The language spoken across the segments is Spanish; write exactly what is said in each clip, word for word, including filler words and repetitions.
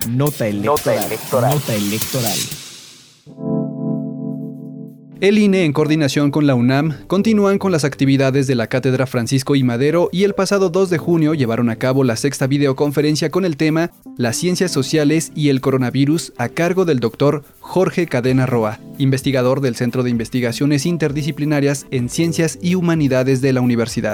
Nota electoral. Nota electoral. Nota electoral. El I N E, en coordinación con la UNAM, continúan con las actividades de la Cátedra Francisco I. Madero y el pasado dos de junio llevaron a cabo la sexta videoconferencia con el tema Las ciencias sociales y el coronavirus a cargo del doctor Jorge Cadena Roa, investigador del Centro de Investigaciones Interdisciplinarias en Ciencias y Humanidades de la Universidad.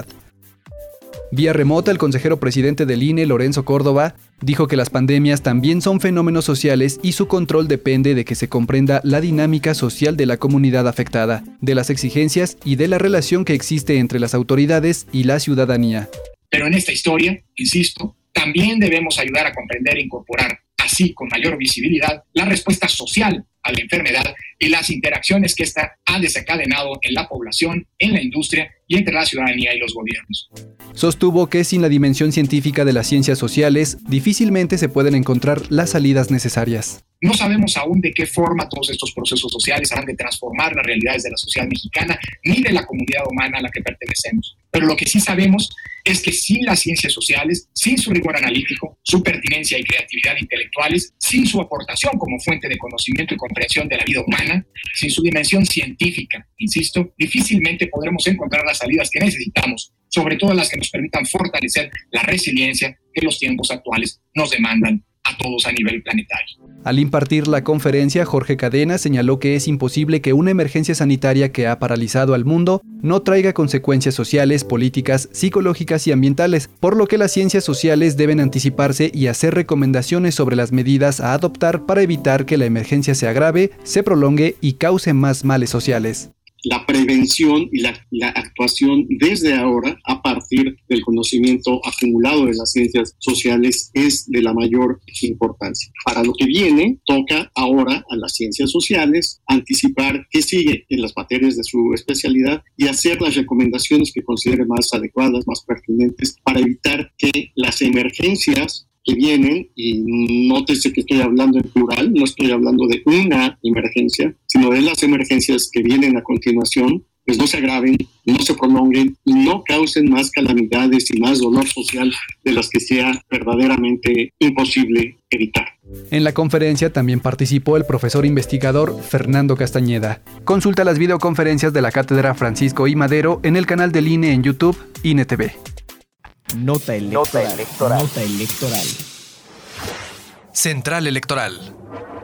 Vía remota, el consejero presidente del I N E, Lorenzo Córdoba, dijo que las pandemias también son fenómenos sociales y su control depende de que se comprenda la dinámica social de la comunidad afectada, de las exigencias y de la relación que existe entre las autoridades y la ciudadanía. Pero en esta historia, insisto, también debemos ayudar a comprender e incorporar, así con mayor visibilidad, la respuesta social a la enfermedad y las interacciones que ésta ha desencadenado en la población, en la industria y entre la ciudadanía y los gobiernos. Sostuvo que sin la dimensión científica de las ciencias sociales, difícilmente se pueden encontrar las salidas necesarias. No sabemos aún de qué forma todos estos procesos sociales harán de transformar las realidades de la sociedad mexicana ni de la comunidad humana a la que pertenecemos. Pero lo que sí sabemos es que sin las ciencias sociales, sin su rigor analítico, su pertinencia y creatividad intelectuales, sin su aportación como fuente de conocimiento y comprensión de la vida humana, sin su dimensión científica, insisto, difícilmente podremos encontrar las salidas que necesitamos, sobre todo las que nos permitan fortalecer la resiliencia que los tiempos actuales nos demandan a todos a nivel planetario. Al impartir la conferencia, Jorge Cadena señaló que es imposible que una emergencia sanitaria que ha paralizado al mundo no traiga consecuencias sociales, políticas, psicológicas y ambientales, por lo que las ciencias sociales deben anticiparse y hacer recomendaciones sobre las medidas a adoptar para evitar que la emergencia se agrave, se prolongue y cause más males sociales. La prevención y la, la actuación desde ahora, a partir del conocimiento acumulado de las ciencias sociales, es de la mayor importancia. Para lo que viene, toca ahora a las ciencias sociales anticipar qué sigue en las materias de su especialidad y hacer las recomendaciones que considere más adecuadas, más pertinentes, para evitar que las emergencias que vienen, y nótese que estoy hablando en plural, no estoy hablando de una emergencia, sino de las emergencias que vienen a continuación, pues no se agraven, no se prolonguen y no causen más calamidades y más dolor social de las que sea verdaderamente imposible evitar. En la conferencia también participó el profesor investigador Fernando Castañeda. Consulta las videoconferencias de la Cátedra Francisco I. Madero en el canal del I N E en YouTube, I N E T V. Nota electoral. Nota electoral. Nota electoral. Central Electoral.